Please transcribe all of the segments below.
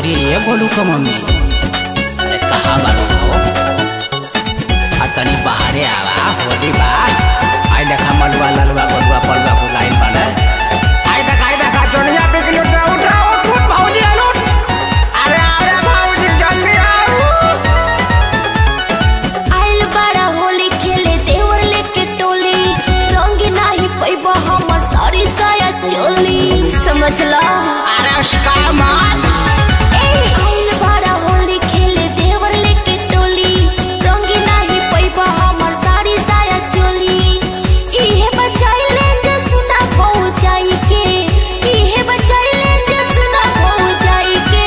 अरे ये बोलू का मम्मी, अरे कहाँ बालू हो? तनी बाहरे आवा होली बा। आई देखा मलुआ ललुआ बलुआ पलुआ को लाइन बने। आई देखा जोनिया पे किलो उठ भाऊजी लूट। अरे भाऊजी जल्दी आओ। आइल बड़ा होली खेले देवर लेके टोली, रंग नाही पैबा हमर सारी साया चोली, समझला? अरे उसका मान आइल बड़ा होली खेले देवर लेके टोली, रंग नाही पैबा हमर सारी साया चोली। इहे बचाइले जे सुना पहुंचाई के, इहे बचाइले जे सुना पहुंचाई के,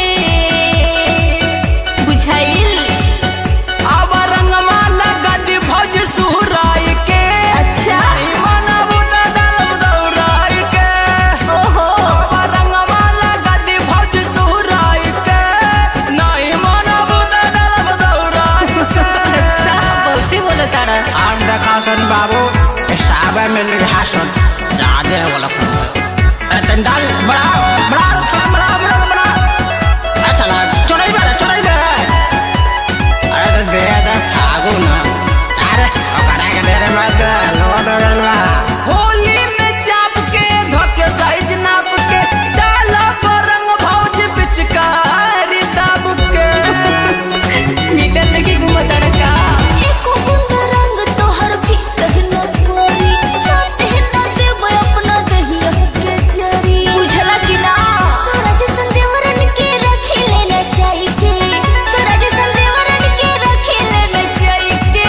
बुझाइल? अब रंगवा लगत भौज सुहराई के। अच्छा मनबू त डालब दौराई के। ओहो अब रंगवा लगत भौज सुहराई के। नहीं मनबू त डालब दौराई के। अच्छा बहुते बोला तारा। आम देखासन बाबू साबे में लिहासन जादे गलत है। तंडाल बड़ा चला चढ़ाई बे। अरे दे दे फागु ना। अरे ओकरा के डेरे मत लोडलवा। होली में चाप के धोके साइज नाप के डाला रंग भौज पिचकारी दाब के। मीटर लगी घुमतड़का एको बूंद रंग तोहर भी कहना कोरी, साथे न देब अपना दहिया के जरी, बुझला कि ना? तोरा जैसन देवरन के रखे लेना चाहिए के, तोरा जैसन देवरन के रखे लेना चाहिए के।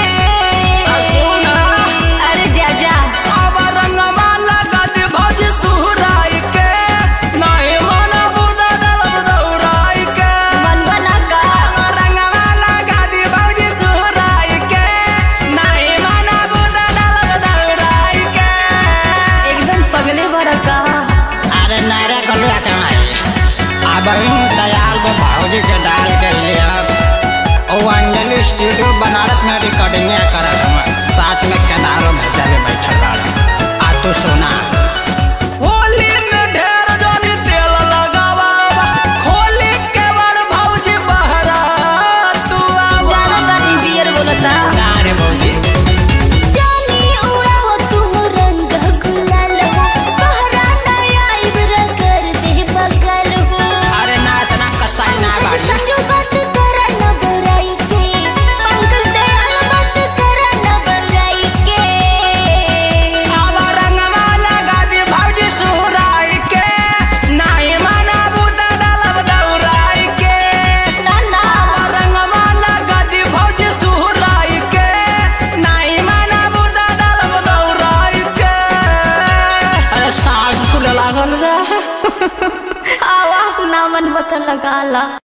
अरे जा अब रंगवा लगत भौज सुहराई के। नहीं मनबू त डालब दौराई के। मन बना का रंगवा लगत भौज सुहराई के। नहीं मनबू त डालब दौराई के। एकदम पगले बड़ा का। अरे नारा कलुआ कमाई अब दयाल को भौजी के डाल के लिया। ओ अंजलि स्टूडियो बनारस में रिकॉर्डिंग करा साथ में केदारों भैया भी बैठल रहा। आ तू सोना होली में ढेर जोनी तेल लगावा। खोली के बड़ भौजी बहरा तू आवा। जाना तारी बियर बोलता अरे भौजी जानी उड़ाव तू रंग गुलाल हो, तोहरा नया इब्र कर दे बगल हो। अरे ना इतना कसाई ना बाड़ी। संजू बात करा न बराई के, पंकज दयाल बात करा न बराई के। अब रंगवा लगत भौजी सुहराई के। नहीं मनबू त डालब दौराई के। ना ना अब रंगवा लगत भौजी सुहराई के। नहीं मनबू त डालब दौराई के। अरे सांस फूले लागल रे। आवा ना मन बता लगाला।